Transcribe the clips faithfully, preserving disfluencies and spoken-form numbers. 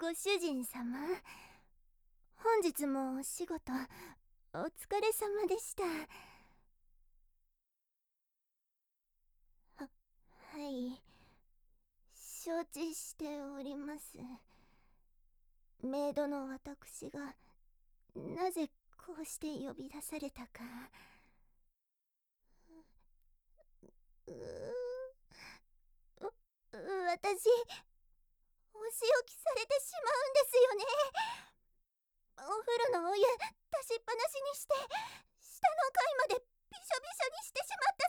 ご主人様、本日もお仕事お疲れ様でした。は、はい、承知しております。メイドの私がなぜこうして呼び出されたか。ううう私お仕置きされてしまうんですよね。お風呂のお湯出しっぱなしにして下の階までびしょびしょにしてしまった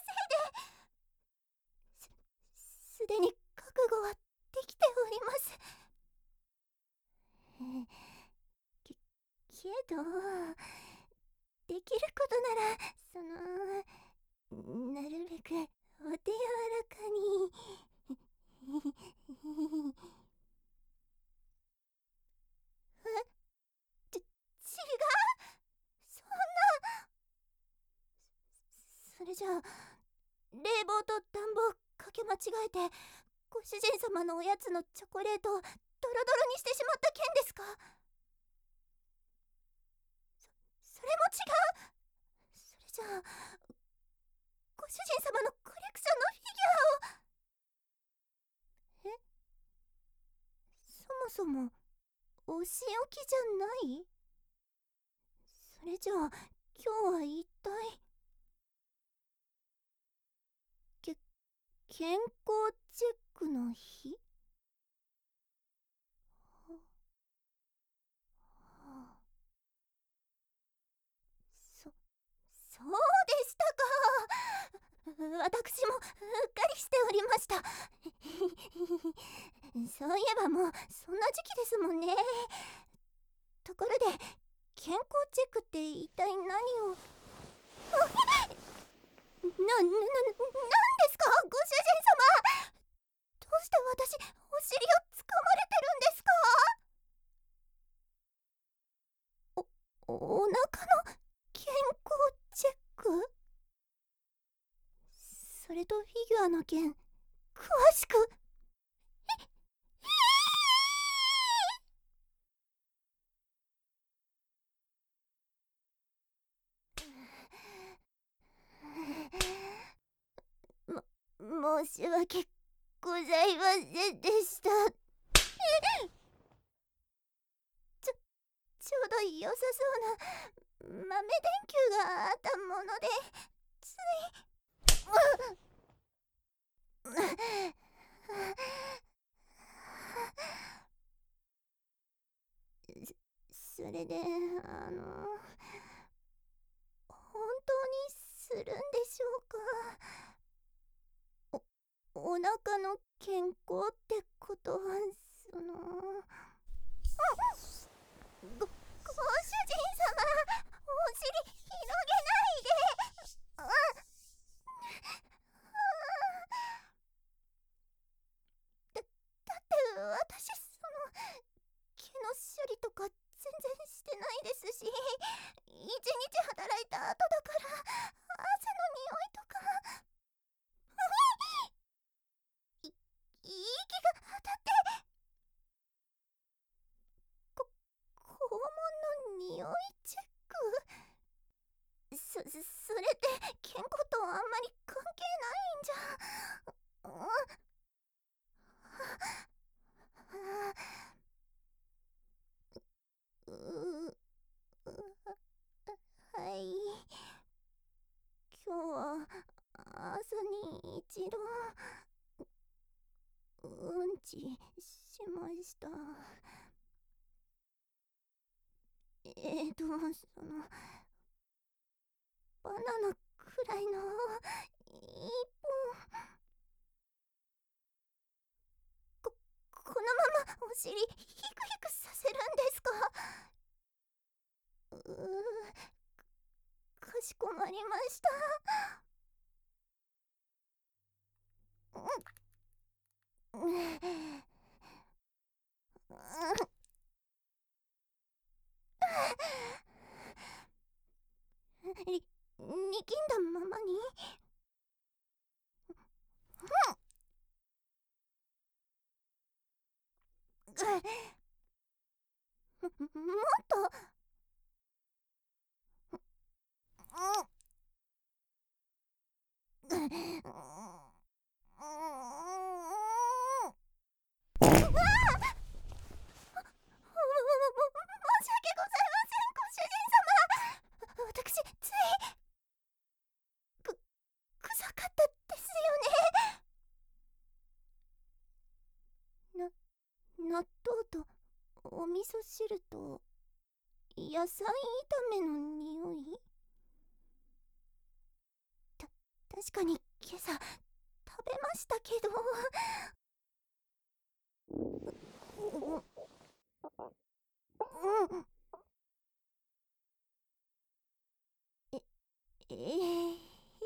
せいですすでに覚悟はできております。けけどできることならそのなるべくお手柔らかにえち、違う、そんな。それじゃあ冷房と暖房かけ間違えてご主人様のおやつのチョコレートをドロドロにしてしまった件ですか？そ、それも違う。それじゃあご主人様のコレクションのフィギュアを。え、そもそもお仕置きじゃない？それじゃあ今日は一体け健康チェックの日？は、はあ、そそうでしたか。私もうっかりしておりました。そういえばもうそんな時期ですもんね。ところで健康チェックって一体何を。な、な、な、なんですかご主人様。どうして私お尻をつかまれてるんですか？お、お腹の健康チェック？それとフィギュアの件詳しく。え、えー、も、申し訳ございませんでした。ちょ、ちょうど良さそうな豆電球があったものでついそれであの本当にするんでしょうか？お、お腹の健康ってことはそのご、ご主人様お尻広げないで。あ、だ、だって私その毛の処理とか全然してないですし、一日働いた後だから汗の匂いとかい、息が当たってこ、肛門の匂いチェック。そ、それって健康とあんまり関係ないんじゃ。うん、う、う、はい。今日は朝に一度うんちしました。えーと、そのバナナくらいの一本。こ、このままお尻ヒクヒクさせるんですか？うー、かしこまりました。うん、うんり、力んだままに。うん、 もっと、うん、うん、うわあ、申し訳ございません、ご主人様。私、つい、く、臭かったですよね。な、納豆と、お味噌汁と、野菜炒めの匂い。た、確かに今朝、食べましたけど。うん、うん、え、えー、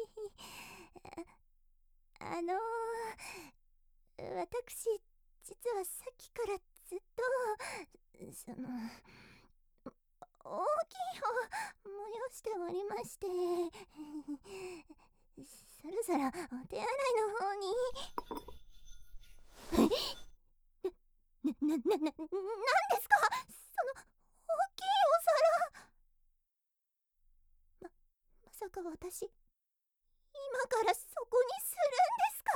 あのー、私、実はさっきからずっと、その、大きい方、催しておりまして、そろそろお手洗いの方に。な、な、な、な、なんですかその、大きいお皿。ま、まさか私、今からそこにするんですか？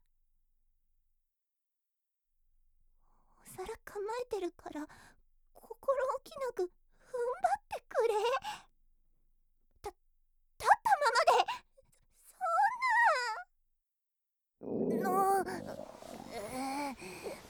お皿構えてるから、心置きなく踏ん張ってくれ。た、立ったままで、そんな。の、えー、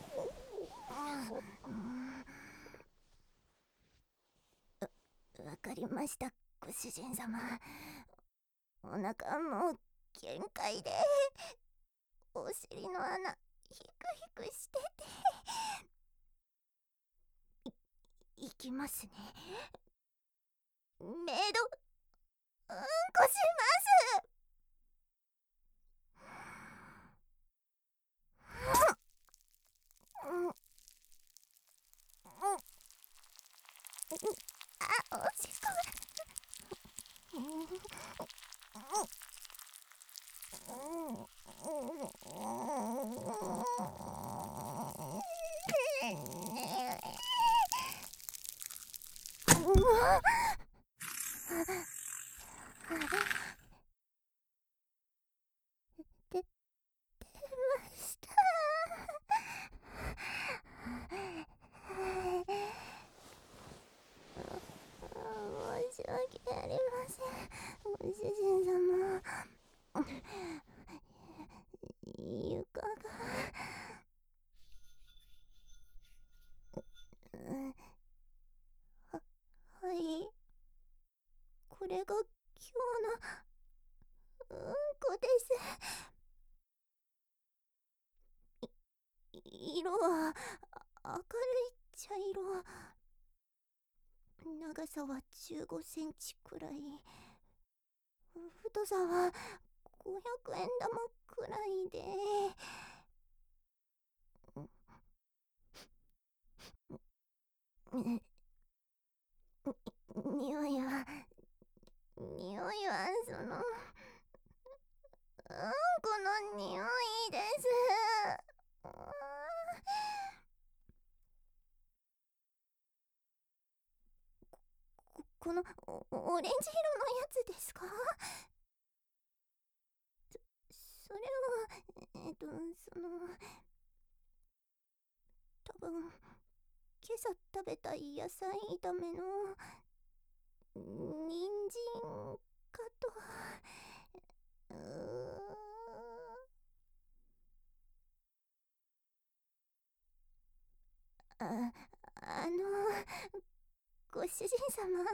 わかりました、ご主人様。お腹もう限界で、お尻の穴ヒクヒクしてて、い、いきますね。メイド、うんこします。うん、うん、うん、あ、おしっこが、うん、うん、うん、うん、で、出ました。申し訳ありません、ご主人様。床が、うん、は、はい、これが今日のうんこです。い、色は明るい茶色。長さはじゅうごセンチくらい。太さはごひゃくえん玉くらいで、匂いは、匂いはその、うんこの匂いです。こ、このオ、オレンジ色のやつですか？そ、それは、えっと、その、多分、今朝食べた野菜炒めの、人参かと。うー、あ、あの、ご主人様、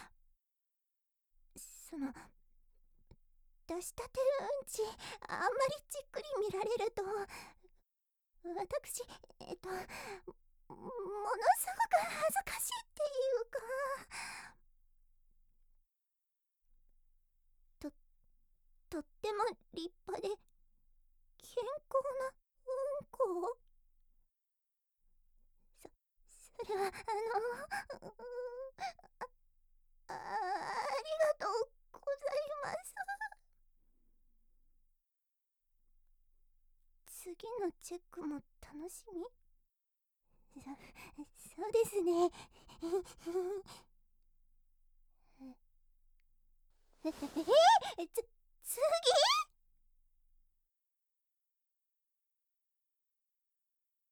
その、出したてうんち、あんまりじっくり見られると、私、えっと、ものすごく恥ずかしいっていうか、と、とっても立派で、健康なうんこ。そ、それは、あの、あ、ありがとうございます。次のチェックも楽しみ。そ、そうですね。 ええつ次